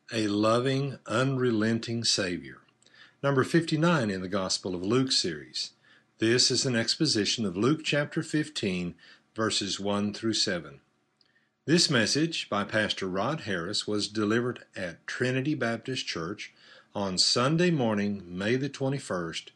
A loving, unrelenting Savior. Number 59 in the Gospel of Luke series. This is an exposition of Luke chapter 15, verses 1 through 7. This message by Pastor Rod Harris was delivered at Trinity Baptist Church on Sunday morning, May the 21st,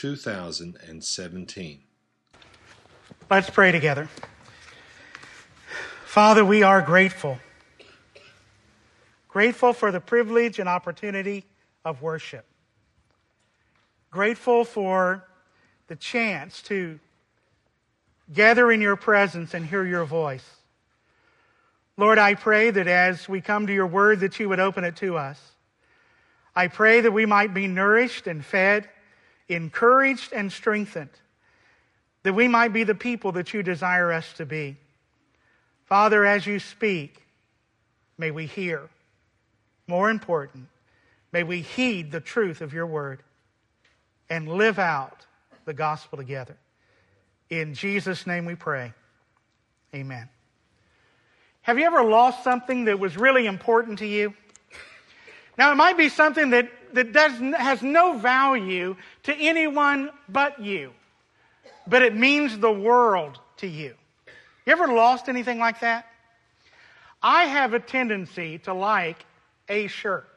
2017. Let's pray together. Father, we are grateful. Grateful for the privilege and opportunity of worship. Grateful for the chance to gather in your presence and hear your voice. Lord, I pray that as we come to your word, that you would open it to us. I pray that we might be nourished and fed, encouraged and strengthened, that we might be the people that you desire us to be. Father, as you speak, may we hear. More important, may we heed the truth of your word and live out the gospel together. In Jesus' name we pray. Amen. Have you ever lost something that was really important to you? Now, it might be something that has no value to anyone but you, but it means the world to you. You ever lost anything like that? I have a tendency to like a shirt.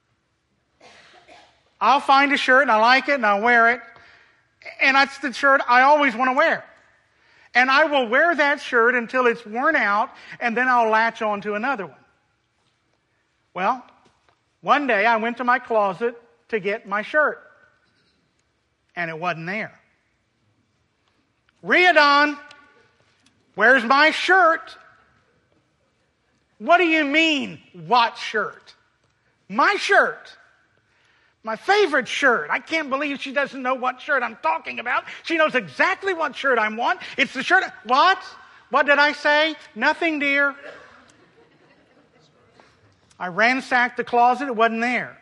I'll find a shirt and I like it and I'll wear it. And that's the shirt I always want to wear. And I will wear that shirt until it's worn out and then I'll latch on to another one. Well, one day I went to my closet to get my shirt. And it wasn't there. Riadon, where's my shirt? What do you mean, what shirt? My shirt. My favorite shirt. I can't believe she doesn't know what shirt I'm talking about. She knows exactly what shirt I want. It's the shirt. What? What did I say? Nothing, dear. I ransacked the closet. It wasn't there.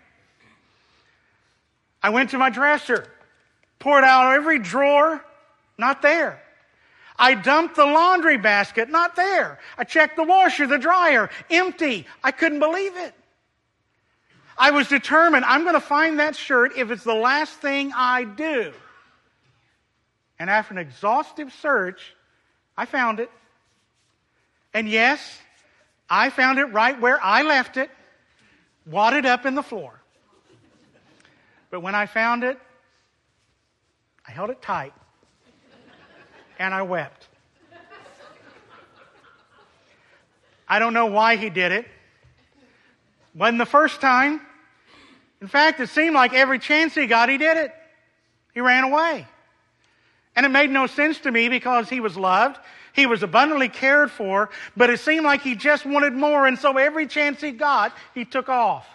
I went to my dresser. Poured out every drawer. Not there. I dumped the laundry basket. Not there. I checked the washer, the dryer. Empty. I couldn't believe it. I was determined, I'm going to find that shirt if it's the last thing I do. And after an exhaustive search, I found it. And yes, I found it right where I left it, wadded up in the floor. But when I found it, I held it tight. And I wept. I don't know why he did it. Wasn't the first time. In fact, it seemed like every chance he got, he did it. He ran away. And it made no sense to me because he was loved. He was abundantly cared for, but it seemed like he just wanted more, and so every chance he got, he took off.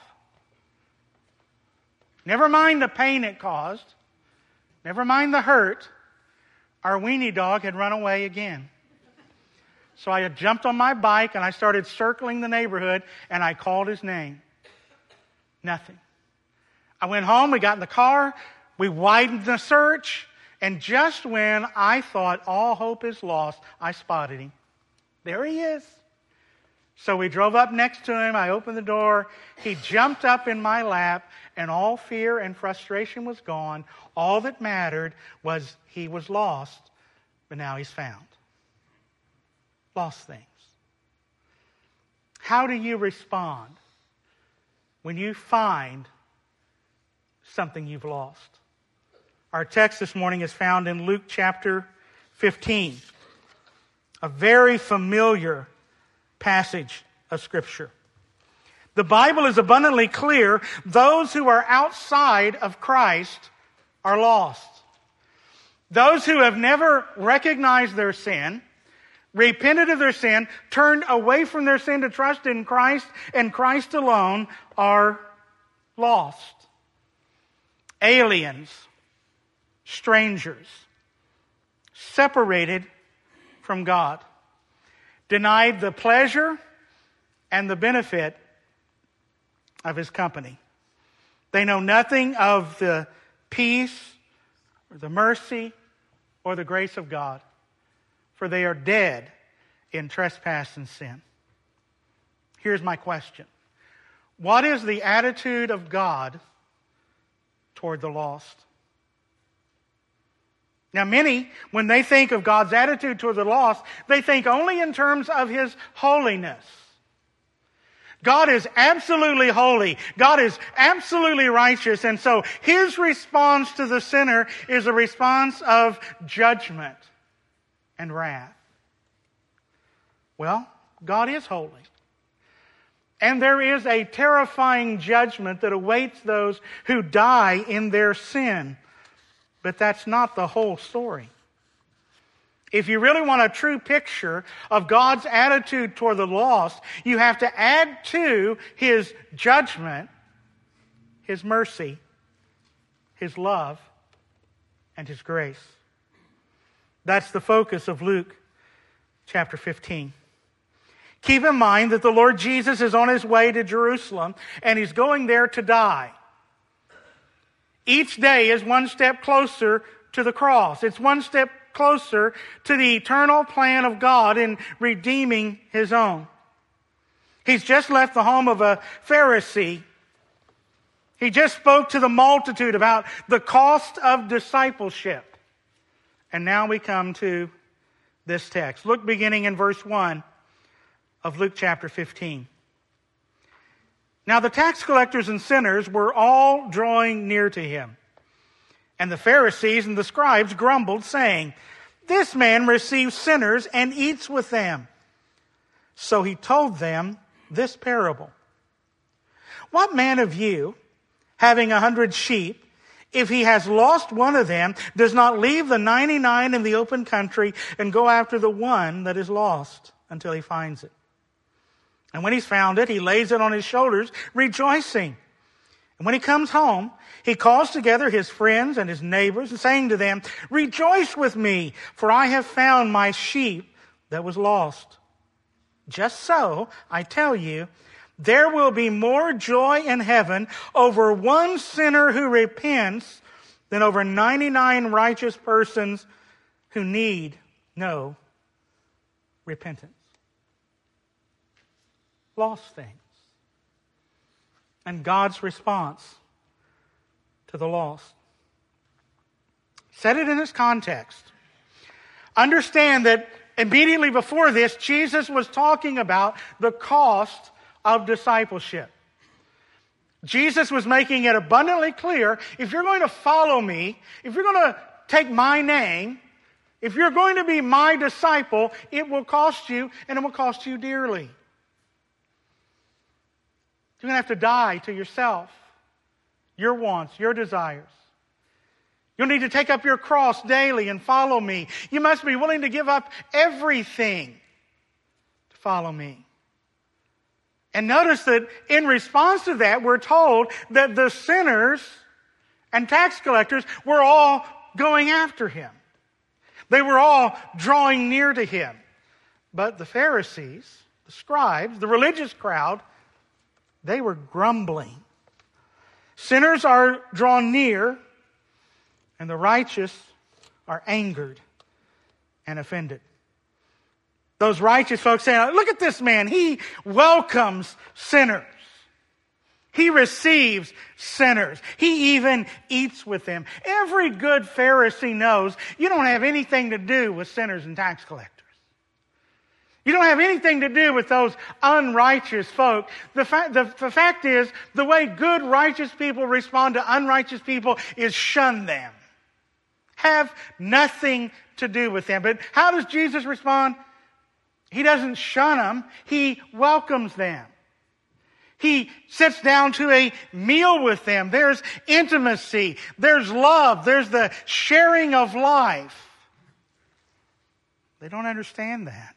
Never mind the pain it caused. Never mind the hurt. Our weenie dog had run away again. So I had jumped on my bike and I started circling the neighborhood and I called his name. Nothing. I went home, we got in the car, we widened the search, and just when I thought all hope is lost, I spotted him. There he is. So we drove up next to him, I opened the door, he jumped up in my lap, and all fear and frustration was gone. All that mattered was he was lost, but now he's found. Lost things. How do you respond when you find something you've lost? Our text this morning is found in Luke chapter 15, a very familiar passage of Scripture. The Bible is abundantly clear. Those who are outside of Christ are lost. Those who have never recognized their sin, repented of their sin, turned away from their sin to trust in Christ and Christ alone, are lost. Aliens, strangers, separated from God, denied the pleasure and the benefit of His company. They know nothing of the peace or the mercy or the grace of God, for they are dead in trespass and sin. Here's my question. What is the attitude of God toward the lost? Now, many, when they think of God's attitude toward the lost, they think only in terms of His holiness. God is absolutely holy. God is absolutely righteous. And so His response to the sinner is a response of judgment and wrath. Well, God is holy. And there is a terrifying judgment that awaits those who die in their sin. But that's not the whole story. If you really want a true picture of God's attitude toward the lost, you have to add to His judgment, His mercy, His love, and His grace. That's the focus of Luke chapter 15. Keep in mind that the Lord Jesus is on His way to Jerusalem, and He's going there to die. Each day is one step closer to the cross. It's one step closer to the eternal plan of God in redeeming His own. He's just left the home of a Pharisee. He just spoke to the multitude about the cost of discipleship. And now we come to this text. Look beginning in verse 1 of Luke chapter 15. Now the tax collectors and sinners were all drawing near to Him. And the Pharisees and the scribes grumbled, saying, "This man receives sinners and eats with them." So He told them this parable. "What man of you, having 100 sheep, if he has lost one of them, does not leave the 99 in the open country and go after the one that is lost until he finds it? And when he's found it, he lays it on his shoulders, rejoicing. And when he comes home, he calls together his friends and his neighbors, and saying to them, 'Rejoice with me, for I have found my sheep that was lost.' Just so, I tell you, there will be more joy in heaven over one sinner who repents than over 99 righteous persons who need no repentance." Lost things. And God's response to the lost. Set it in its context. Understand that immediately before this, Jesus was talking about the cost of discipleship. Jesus was making it abundantly clear, if you're going to follow me, if you're going to take my name, if you're going to be my disciple, it will cost you, and it will cost you dearly. You're going to have to die to yourself, your wants, your desires. You'll need to take up your cross daily and follow me. You must be willing to give up everything to follow me. And notice that in response to that, we're told that the sinners and tax collectors were all going after Him. They were all drawing near to Him. But the Pharisees, the scribes, the religious crowd, they were grumbling. Sinners are drawn near, and the righteous are angered and offended. Those righteous folks saying, "Look at this man. He welcomes sinners. He receives sinners. He even eats with them." Every good Pharisee knows you don't have anything to do with sinners and tax collectors. You don't have anything to do with those unrighteous folk. The fact is, the way good, righteous people respond to unrighteous people is shun them. Have nothing to do with them. But how does Jesus respond? He doesn't shun them. He welcomes them. He sits down to a meal with them. There's intimacy. There's love. There's the sharing of life. They don't understand that.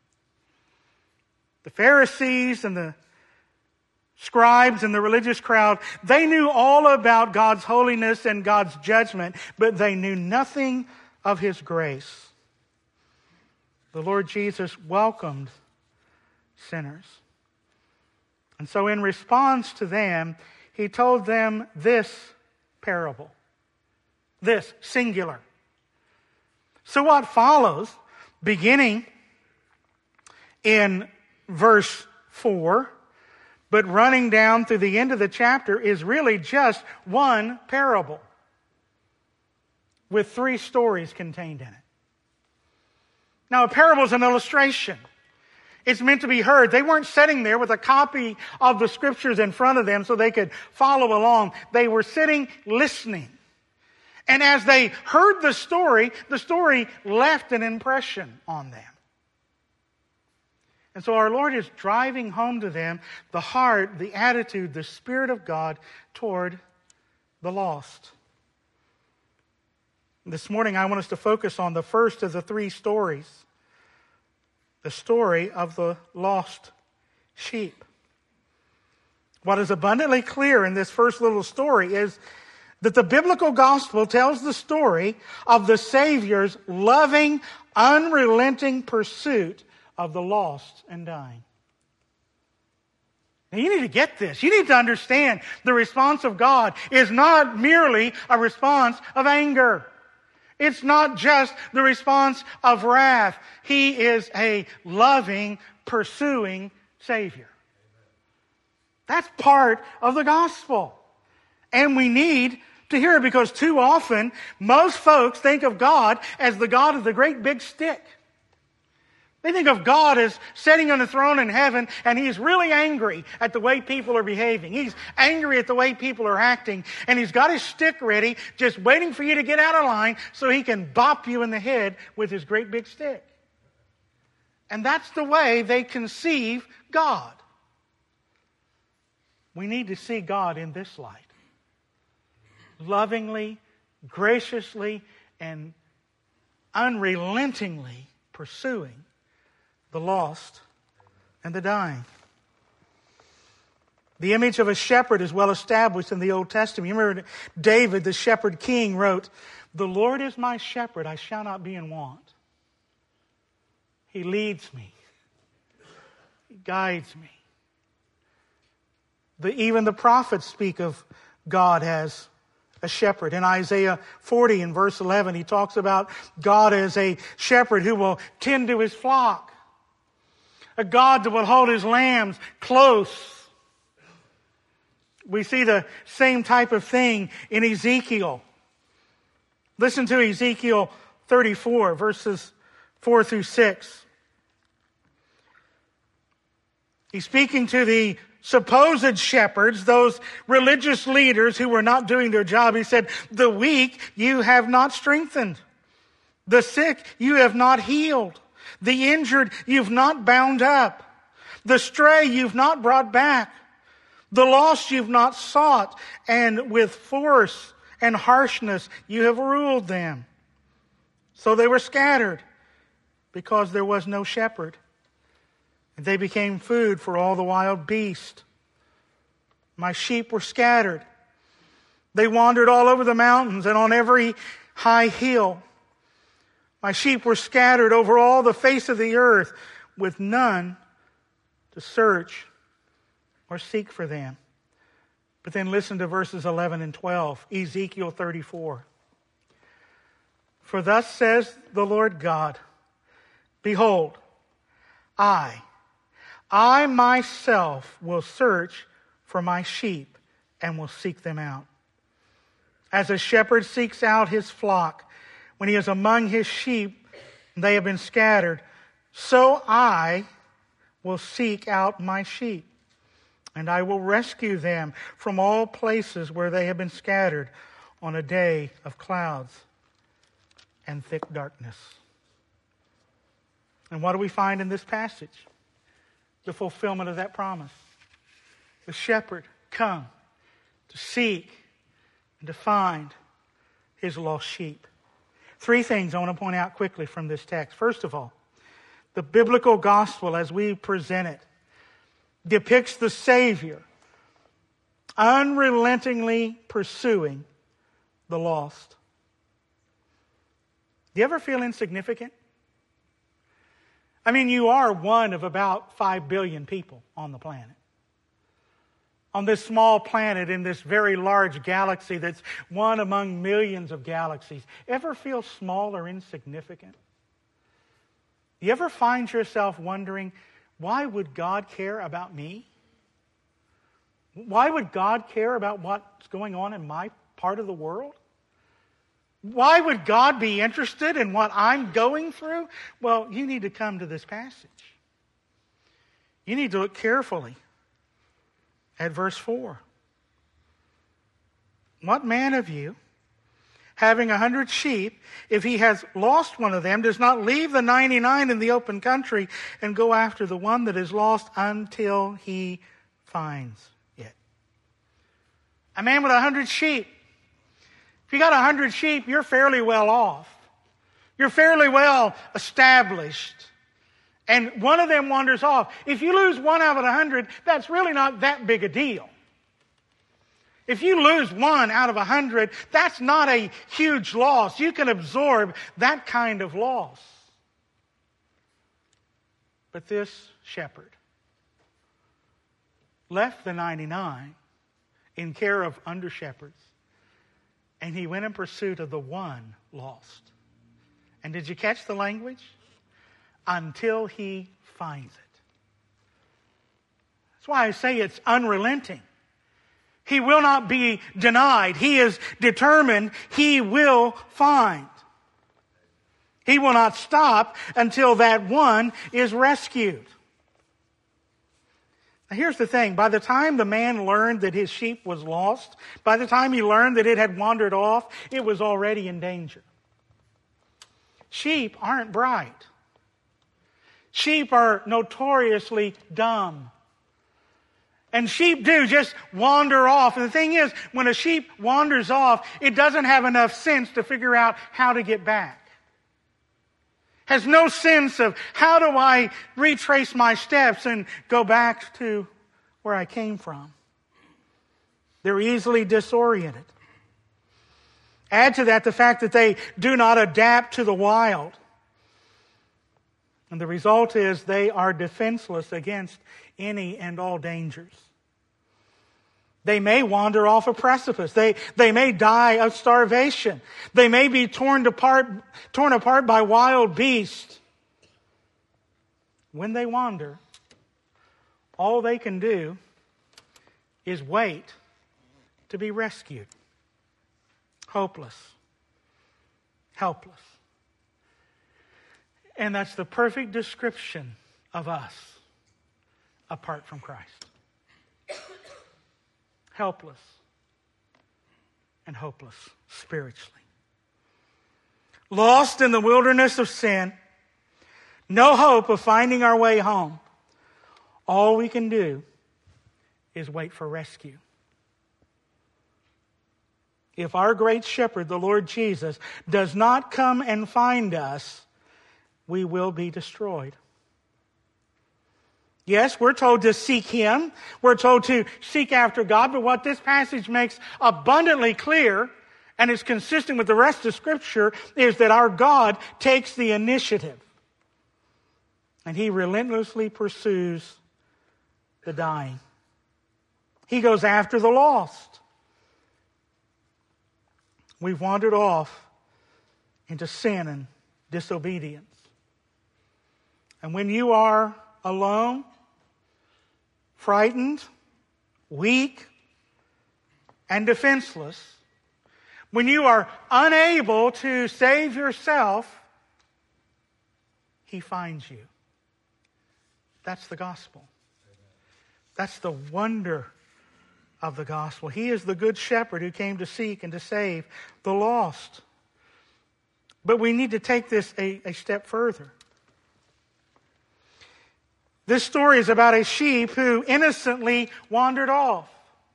The Pharisees and the scribes and the religious crowd, they knew all about God's holiness and God's judgment, but they knew nothing of His grace. The Lord Jesus welcomed sinners. And so in response to them, He told them this parable. This, singular. So what follows, beginning in verse 4, But running down through the end of the chapter is really just one parable with 3 stories contained in it. Now, a parable is an illustration. It's meant to be heard. They weren't sitting there with a copy of the Scriptures in front of them so they could follow along. They were sitting, listening. And as they heard the story left an impression on them. And so our Lord is driving home to them the heart, the attitude, the Spirit of God toward the lost. This morning I want us to focus on the first of the 3 stories. The story of the lost sheep. What is abundantly clear in this first little story is that the biblical gospel tells the story of the Savior's loving, unrelenting pursuit of the lost and dying. Now you need to get this. You need to understand the response of God is not merely a response of anger. It's not just the response of wrath. He is a loving, pursuing Savior. That's part of the gospel. And we need to hear it because too often, most folks think of God as the God of the great big stick. They think of God as sitting on the throne in heaven and He's really angry at the way people are behaving. He's angry at the way people are acting. And He's got His stick ready, just waiting for you to get out of line so He can bop you in the head with His great big stick. And that's the way they conceive God. We need to see God in this light. Lovingly, graciously, and unrelentingly pursuing the lost and the dying. The image of a shepherd is well established in the Old Testament. You remember David, the shepherd king, wrote, "The Lord is my shepherd, I shall not be in want. He leads me. He guides me." Even the prophets speak of God as a shepherd. In Isaiah 40 in verse 11, he talks about God as a shepherd who will tend to His flock. A God that will hold His lambs close. We see the same type of thing in Ezekiel. Listen to Ezekiel 34, verses 4 through 6. He's speaking to the supposed shepherds, those religious leaders who were not doing their job. He said, "The weak you have not strengthened. The sick you have not healed. The injured you've not bound up. The stray you've not brought back. The lost you've not sought. And with force and harshness you have ruled them." So they were scattered because there was no shepherd. And they became food for all the wild beasts. My sheep were scattered. They wandered all over the mountains and on every high hill. My sheep were scattered over all the face of the earth, with none to search or seek for them. But then listen to verses 11 and 12, Ezekiel 34. "For thus says the Lord God, Behold, I myself will search for my sheep and will seek them out. As a shepherd seeks out his flock when he is among his sheep, and they have been scattered, so I will seek out my sheep, and I will rescue them from all places where they have been scattered on a day of clouds and thick darkness." And what do we find in this passage? The fulfillment of that promise. The shepherd come to seek and to find his lost sheep. 3 things I want to point out quickly from this text. First of all, the biblical gospel as we present it depicts the Savior unrelentingly pursuing the lost. Do you ever feel insignificant? I mean, you are one of about 5 billion people on the planet. On this small planet in this very large galaxy that's one among millions of galaxies. Ever feel small or insignificant? You ever find yourself wondering, why would God care about me? Why would God care about what's going on in my part of the world? Why would God be interested in what I'm going through? Well, you need to come to this passage. You need to look carefully at verse 4. What man of you, having 100 sheep, if he has lost one of them, does not leave the 99 in the open country and go after the one that is lost until he finds it? A man with 100 sheep. If you got 100 sheep, you're fairly well off. You're fairly well established. And one of them wanders off. If you lose one out of 100, that's really not that big a deal. If you lose one out of 100, that's not a huge loss. You can absorb that kind of loss. But this shepherd left the 99 in care of under-shepherds, and he went in pursuit of the one lost. And did you catch the language? Until he finds it. That's why I say it's unrelenting. He will not be denied. He is determined he will find. He will not stop until that one is rescued. Now here's the thing. By the time the man learned that his sheep was lost, by the time he learned that it had wandered off, it was already in danger. Sheep aren't bright. Sheep are notoriously dumb. And sheep do just wander off. And the thing is, when a sheep wanders off, it doesn't have enough sense to figure out how to get back. Has no sense of how do I retrace my steps and go back to where I came from. They're easily disoriented. Add to that the fact that they do not adapt to the wild. And the result is they are defenseless against any and all dangers. They may wander off a precipice. They may die of starvation. They may be torn apart by wild beasts. When they wander, all they can do is wait to be rescued. Hopeless. Helpless. And that's the perfect description of us apart from Christ. Helpless and hopeless spiritually. Lost in the wilderness of sin. No hope of finding our way home. All we can do is wait for rescue. If our great shepherd, the Lord Jesus, does not come and find us, we will be destroyed. Yes, we're told to seek Him. We're told to seek after God. But what this passage makes abundantly clear, and is consistent with the rest of Scripture, is that our God takes the initiative. And He relentlessly pursues the dying. He goes after the lost. We've wandered off into sin and disobedience. And when you are alone, frightened, weak, and defenseless, when you are unable to save yourself, He finds you. That's the gospel. That's the wonder of the gospel. He is the good shepherd who came to seek and to save the lost. But we need to take this a step further. This story is about a sheep who innocently wandered off.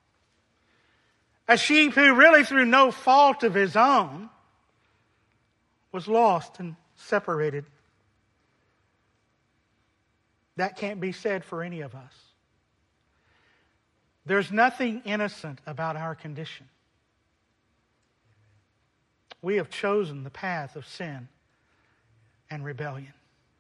A sheep who really through no fault of his own was lost and separated. That can't be said for any of us. There's nothing innocent about our condition. We have chosen the path of sin and rebellion.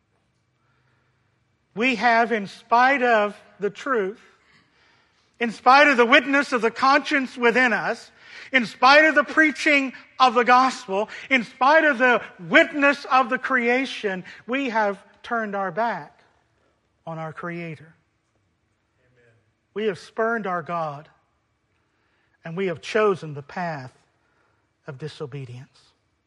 We have, in spite of the truth, in spite of the witness of the conscience within us, in spite of the preaching of the gospel, in spite of the witness of the creation, we have turned our back on our Creator. Amen. We have spurned our God, and we have chosen the path of disobedience.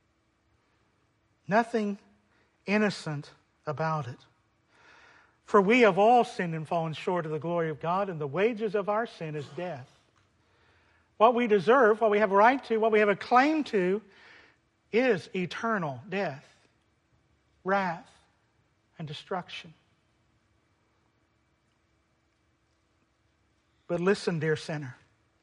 Nothing innocent about it. For we have all sinned and fallen short of the glory of God, and the wages of our sin is death. What we deserve, what we have a right to, what we have a claim to, is eternal death, wrath, and destruction. But listen, dear sinner.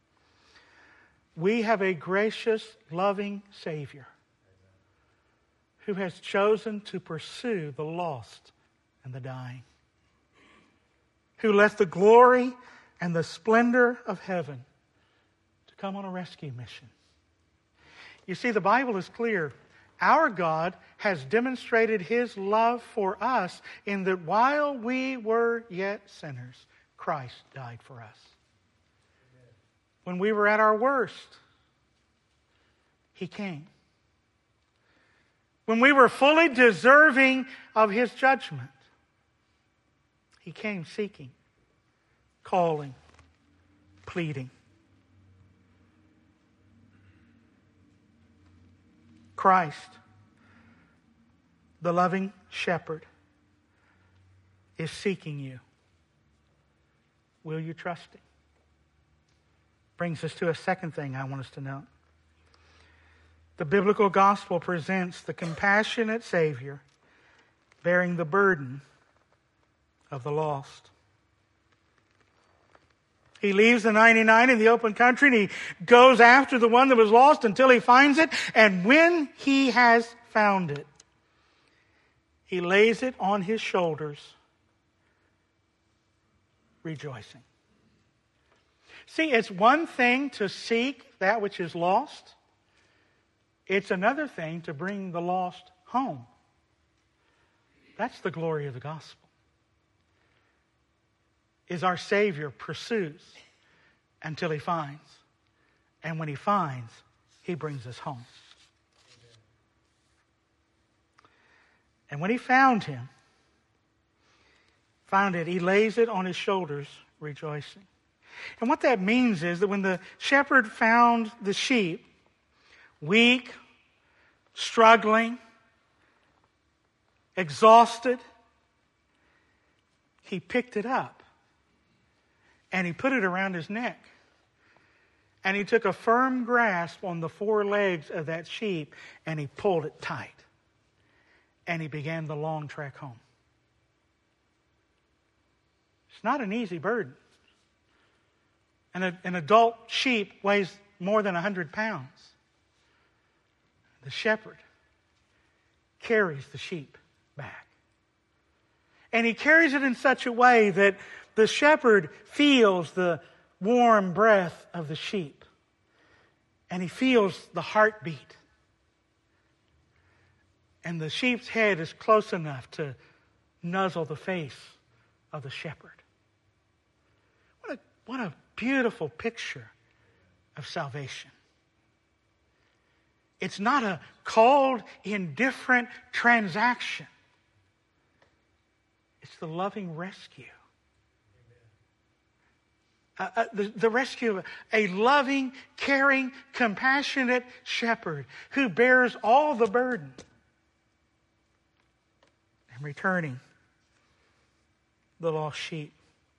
We have a gracious, loving Savior who has chosen to pursue the lost and the dying, who left the glory and the splendor of heaven to come on a rescue mission. You see, the Bible is clear. Our God has demonstrated His love for us in that while we were yet sinners, Christ died for us. When we were at our worst, He came. When we were fully deserving of His judgment, He came seeking, calling, pleading. Christ, the loving shepherd, is seeking you. Will you trust Him? Brings us to a second thing I want us to note. The biblical gospel presents the compassionate Savior bearing the burden of the lost. He leaves the 99 in the open country and He goes after the one that was lost until He finds it. And when He has found it, He lays it on His shoulders, rejoicing. See, it's one thing to seek that which is lost. It's another thing to bring the lost home. That's the glory of the gospel. Is our Savior pursues until He finds. And when He finds, He brings us home. And when He found him, He lays it on His shoulders, rejoicing. And what that means is that when the shepherd found the sheep, weak, struggling, exhausted, He picked it up and He put it around his neck. And He took a firm grasp on the four legs of that sheep and He pulled it tight. And He began the long trek home. It's not an easy burden. An adult sheep weighs more than 100 pounds. The shepherd carries the sheep back. And He carries it in such a way that the shepherd feels the warm breath of the sheep. And he feels the heartbeat. And the sheep's head is close enough to nuzzle the face of the shepherd. What a beautiful picture of salvation. It's not a cold, indifferent transaction. It's the loving rescue. The rescue of a loving, caring, compassionate shepherd who bears all the burden and returning the lost sheep.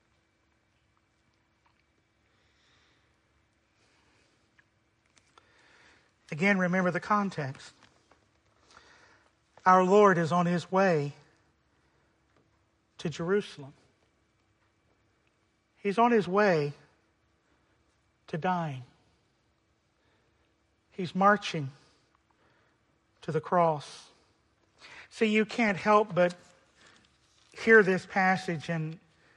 Again, remember the context. Our Lord is on His way to Jerusalem. He's on His way to dying. He's marching to the cross. See, you can't help but hear this passage and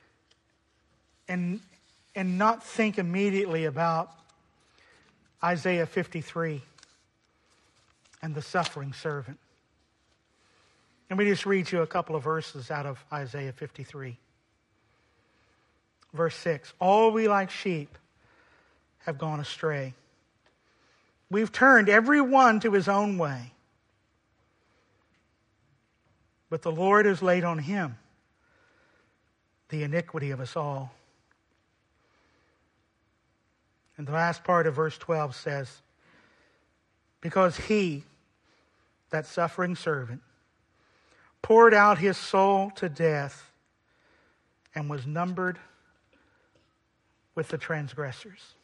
not think immediately about Isaiah 53. And the suffering servant. And we just read you a couple of verses out of Isaiah 53. Verse 6. All we like sheep have gone astray. We've turned every one to his own way. But the Lord has laid on Him the iniquity of us all. And the last part of verse 12 says, because he, that suffering servant, poured out his soul to death and was numbered with the transgressors.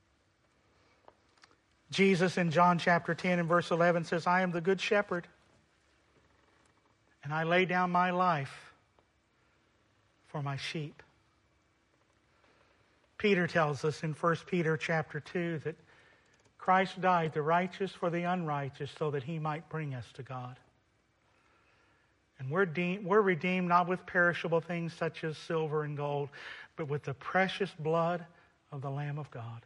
Jesus in John chapter 10 and verse 11 says, I am the good shepherd, and I lay down my life for my sheep. Peter tells us in 1 Peter chapter 2 that Christ died, the righteous for the unrighteous, so that he might bring us to God. And we're redeemed not with perishable things such as silver and gold, but with the precious blood of the Lamb of God.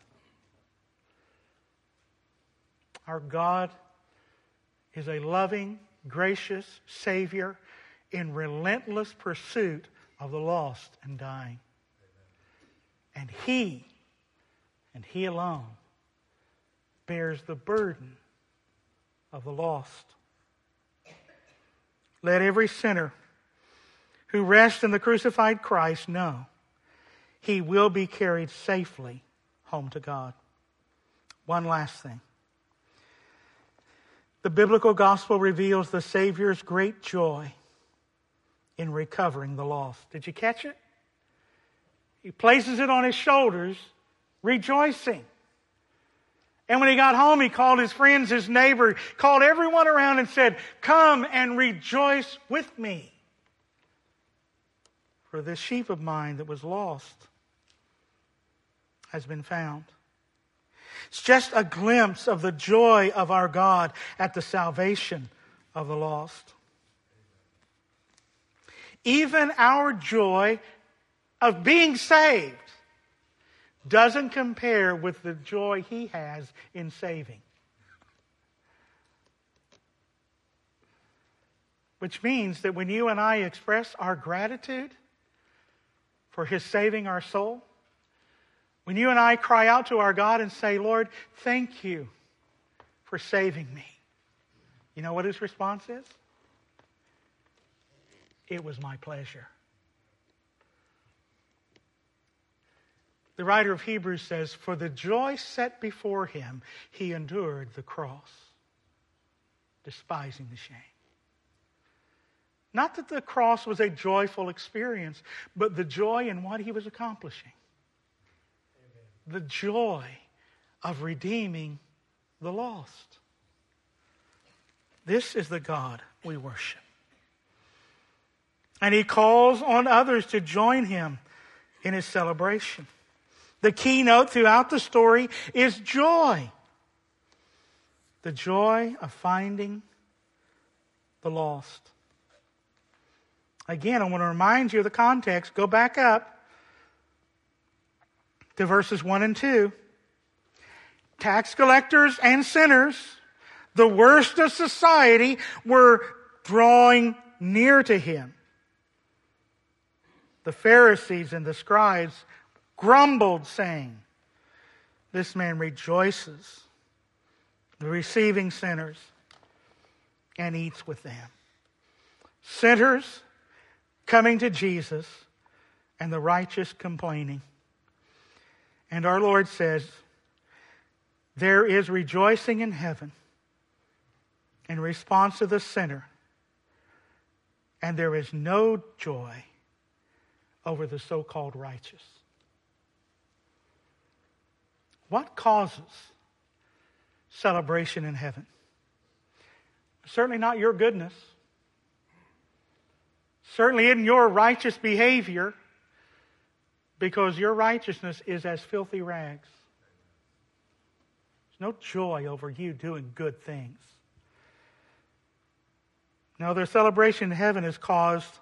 Our God is a loving, gracious Savior in relentless pursuit of the lost and dying. And He alone, bears the burden of the lost. Let every sinner who rests in the crucified Christ know he will be carried safely home to God. One last thing. The biblical gospel reveals the Savior's great joy in recovering the lost. Did you catch it? He places it on his shoulders, rejoicing. And when he got home, he called his friends, his neighbor, called everyone around and said, come and rejoice with me. For this sheep of mine that was lost has been found. It's just a glimpse of the joy of our God at the salvation of the lost. Even our joy of being saved doesn't compare with the joy He has in saving. Which means that when you and I express our gratitude for His saving our soul, when you and I cry out to our God and say, Lord, thank you for saving me, you know what His response is? It was my pleasure. The writer of Hebrews says, for the joy set before Him, He endured the cross, despising the shame. Not that the cross was a joyful experience, but the joy in what He was accomplishing. Amen. The joy of redeeming the lost. This is the God we worship. And He calls on others to join Him in His celebration. The keynote throughout the story is joy. The joy of finding the lost. Again, I want to remind you of the context. Go back up to verses 1 and 2. Tax collectors and sinners, the worst of society, were drawing near to Him. The Pharisees and the scribes grumbled, saying, this man rejoices, receiving sinners, and eats with them. Sinners coming to Jesus, and the righteous complaining. And our Lord says, there is rejoicing in heaven in response to the sinner, and there is no joy over the so-called righteous. What causes celebration in heaven? Certainly not your goodness. Certainly isn't your righteous behavior, because your righteousness is as filthy rags. There's no joy over you doing good things. No, their celebration in heaven is caused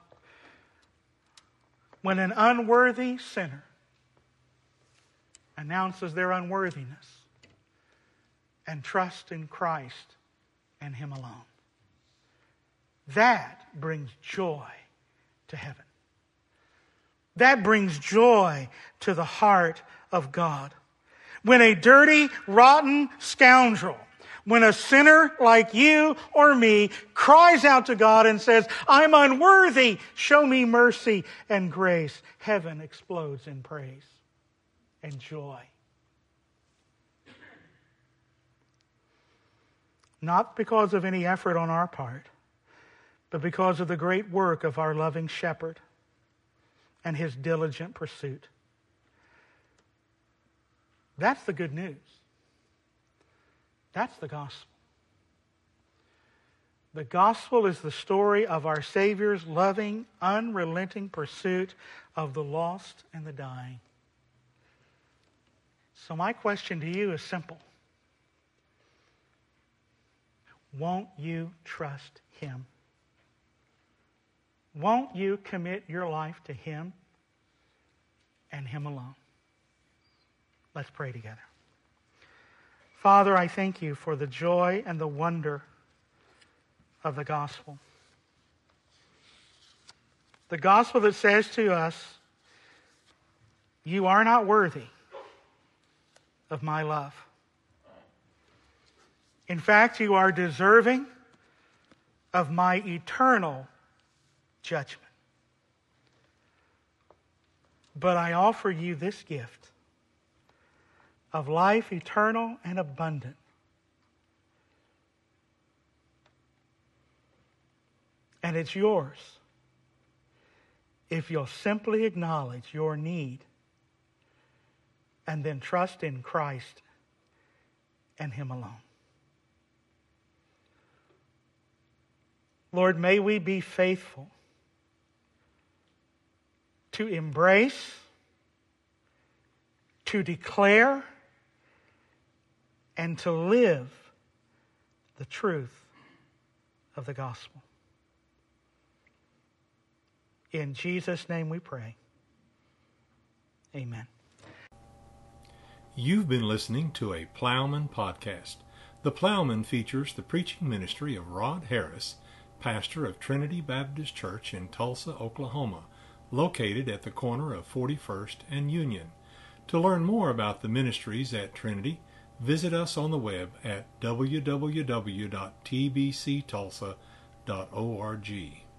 when an unworthy sinner announces their unworthiness and trusts in Christ and Him alone. That brings joy to heaven. That brings joy to the heart of God. When a dirty, rotten scoundrel, when a sinner like you or me cries out to God and says, I'm unworthy, show me mercy and grace, heaven explodes in praise and joy not because of any effort on our part, but because of the great work of our loving shepherd and his diligent pursuit. That's the good news. That's the gospel. The gospel is the story of our Savior's loving, unrelenting pursuit of the lost and the dying. So my question to you is simple. Won't you trust him? Won't you commit your life to him and him alone? Let's pray together. Father, I thank you for the joy and the wonder of the gospel. The gospel that says to us, you are not worthy of my love. In fact, you are deserving of my eternal judgment. But I offer you this gift of life eternal and abundant. And it's yours if you'll simply acknowledge your need and then trust in Christ and him alone. Lord, may we be faithful to embrace, to declare, and to live the truth of the gospel. In Jesus' name we pray. Amen. You've been listening to a Plowman podcast. The Plowman features the preaching ministry of Rod Harris, pastor of Trinity Baptist Church in Tulsa, Oklahoma, located at the corner of 41st and Union. To learn more about the ministries at Trinity, visit us on the web at www.tbctulsa.org.